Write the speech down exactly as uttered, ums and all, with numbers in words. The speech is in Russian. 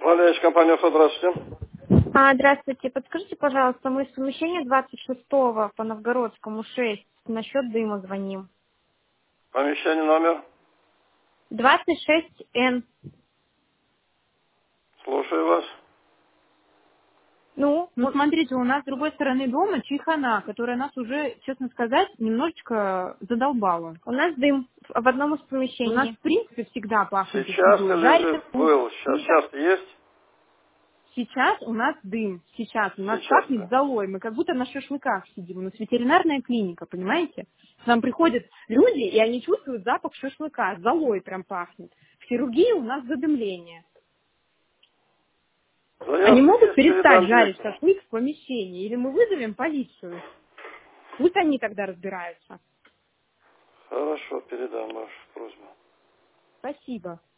Валерьевич, компания «Авто», здравствуйте. А, здравствуйте. Подскажите, пожалуйста, мы с помещения двадцать шестого по Новгородскому шесть насчет дыма звоним. Помещение номер. двадцать шесть эн. Слушаю вас. Ну, Ну, вот смотрите, у нас с другой стороны дома чайхана, которая нас уже, честно сказать, немножечко задолбала. у нас дым в в одном из У нас, помещений. в принципе, всегда пахнет из Сейчас еды. или Жареным же вкусом. был? Сейчас, сейчас есть? Сейчас у нас дым. Сейчас у нас пахнет Сейчас-то. золой. Мы как будто на шашлыках сидим. У нас ветеринарная клиника, понимаете? К нам приходят люди, и они чувствуют запах шашлыка. Золой прям пахнет. В хирургии у нас задымление. Они Заявка могут есть, перестать передам жарить директору. шашлык в помещении? Или мы вызовем полицию? Пусть они тогда разбираются. Хорошо, передам вашу просьбу. Спасибо.